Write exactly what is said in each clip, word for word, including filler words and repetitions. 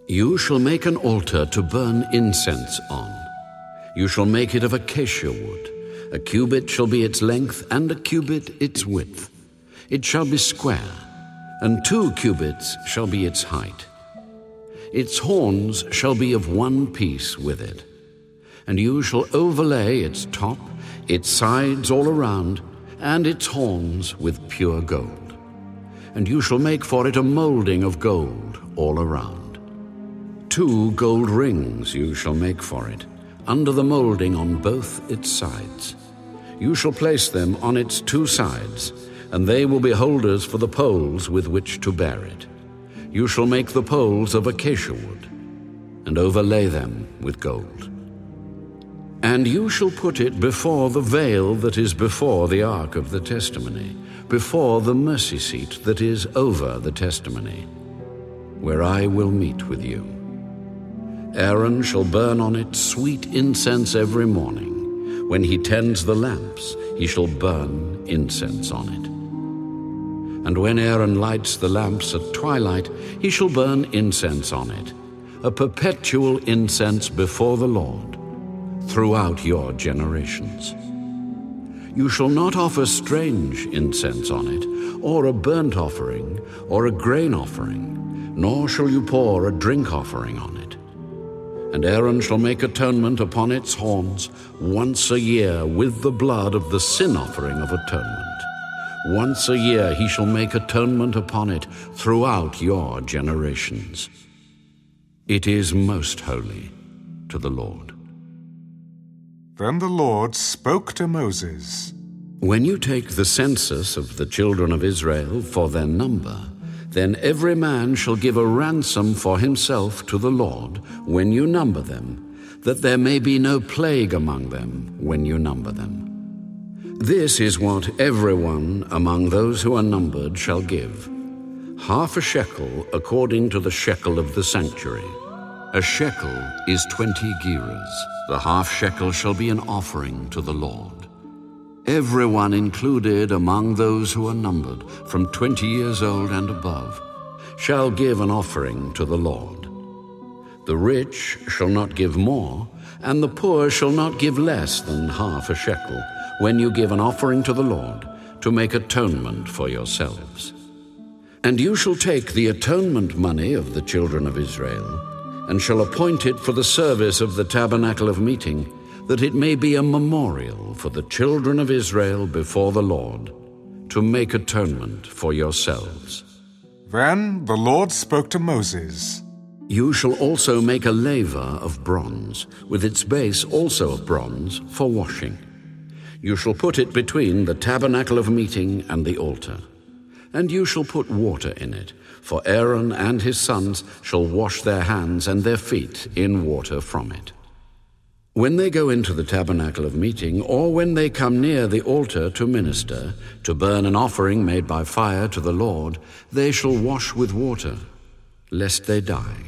You shall make an altar to burn incense on. You shall make it of acacia wood. A cubit shall be its length, and a cubit its width. It shall be square, and two cubits shall be its height. Its horns shall be of one piece with it. And you shall overlay its top, its sides all around, and its horns with pure gold. And you shall make for it a molding of gold all around. Two gold rings you shall make for it, under the molding on both its sides. You shall place them on its two sides, and they will be holders for the poles with which to bear it. You shall make the poles of acacia wood, and overlay them with gold. And you shall put it before the veil that is before the ark of the testimony, before the mercy seat that is over the testimony, where I will meet with you. Aaron shall burn on it sweet incense every morning. When he tends the lamps, he shall burn incense on it. And when Aaron lights the lamps at twilight, he shall burn incense on it, a perpetual incense before the Lord, throughout your generations. You shall not offer strange incense on it, or a burnt offering, or a grain offering, nor shall you pour a drink offering on it. And Aaron shall make atonement upon its horns once a year with the blood of the sin offering of atonement. Once a year he shall make atonement upon it throughout your generations. It is most holy to the Lord. Then the Lord spoke to Moses. When you take the census of the children of Israel for their number, then every man shall give a ransom for himself to the Lord when you number them, that there may be no plague among them when you number them. This is what everyone among those who are numbered shall give: half a shekel according to the shekel of the sanctuary. A shekel is twenty gerahs. The half shekel shall be an offering to the Lord. Everyone included among those who are numbered, from twenty years old and above, shall give an offering to the Lord. The rich shall not give more, and the poor shall not give less than half a shekel, when you give an offering to the Lord, to make atonement for yourselves. And you shall take the atonement money of the children of Israel, and shall appoint it for the service of the tabernacle of meeting, that it may be a memorial for the children of Israel before the Lord, to make atonement for yourselves. Then the Lord spoke to Moses. You shall also make a laver of bronze, with its base also of bronze, for washing. You shall put it between the tabernacle of meeting and the altar. And you shall put water in it, for Aaron and his sons shall wash their hands and their feet in water from it. When they go into the tabernacle of meeting, or when they come near the altar to minister, to burn an offering made by fire to the Lord, they shall wash with water, lest they die.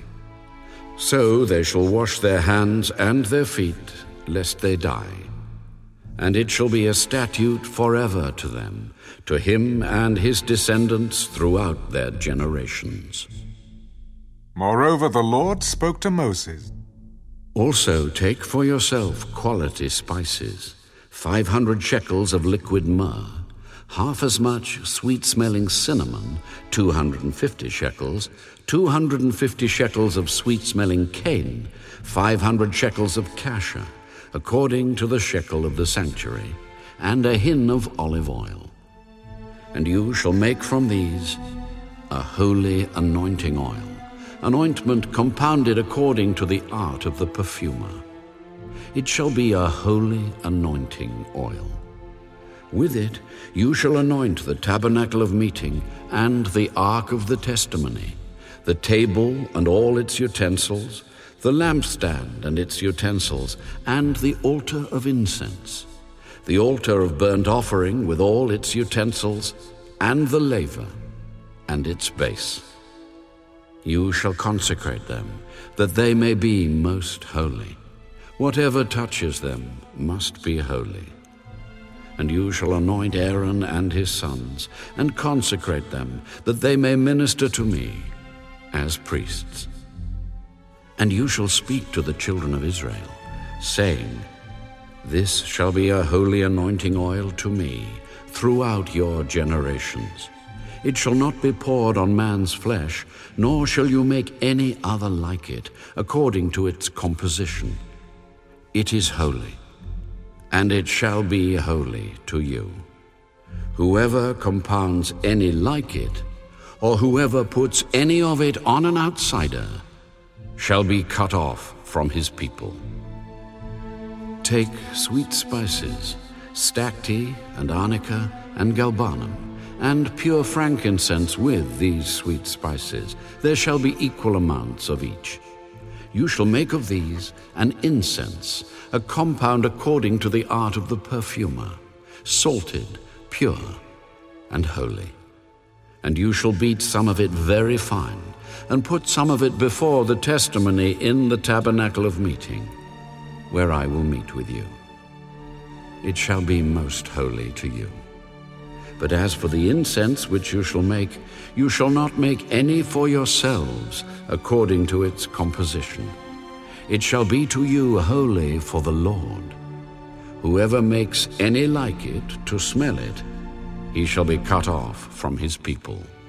So they shall wash their hands and their feet, lest they die. And it shall be a statute forever to them, to him and his descendants throughout their generations. Moreover, the Lord spoke to Moses. Also take for yourself quality spices, five hundred shekels of liquid myrrh, half as much sweet-smelling cinnamon, two hundred and fifty shekels, two hundred and fifty shekels of sweet-smelling cane, five hundred shekels of cassia, according to the shekel of the sanctuary, and a hin of olive oil. And you shall make from these a holy anointing oil, an ointment compounded according to the art of the perfumer. It shall be a holy anointing oil. With it you shall anoint the tabernacle of meeting and the ark of the testimony, the table and all its utensils, the lampstand and its utensils, and the altar of incense, the altar of burnt offering with all its utensils, and the laver and its base. You shall consecrate them, that they may be most holy. Whatever touches them must be holy. And you shall anoint Aaron and his sons, and consecrate them, that they may minister to me as priests. And you shall speak to the children of Israel, saying, This shall be a holy anointing oil to me throughout your generations. It shall not be poured on man's flesh, nor shall you make any other like it, according to its composition. It is holy, and it shall be holy to you. Whoever compounds any like it, or whoever puts any of it on an outsider, shall be cut off from his people. Take sweet spices, stacte and arnica and galbanum, and pure frankincense with these sweet spices. There shall be equal amounts of each. You shall make of these an incense, a compound according to the art of the perfumer, salted, pure, and holy. And you shall beat some of it very fine, and put some of it before the testimony in the tabernacle of meeting, where I will meet with you. It shall be most holy to you. But as for the incense which you shall make, you shall not make any for yourselves according to its composition. It shall be to you holy for the Lord. Whoever makes any like it to smell it, he shall be cut off from his people.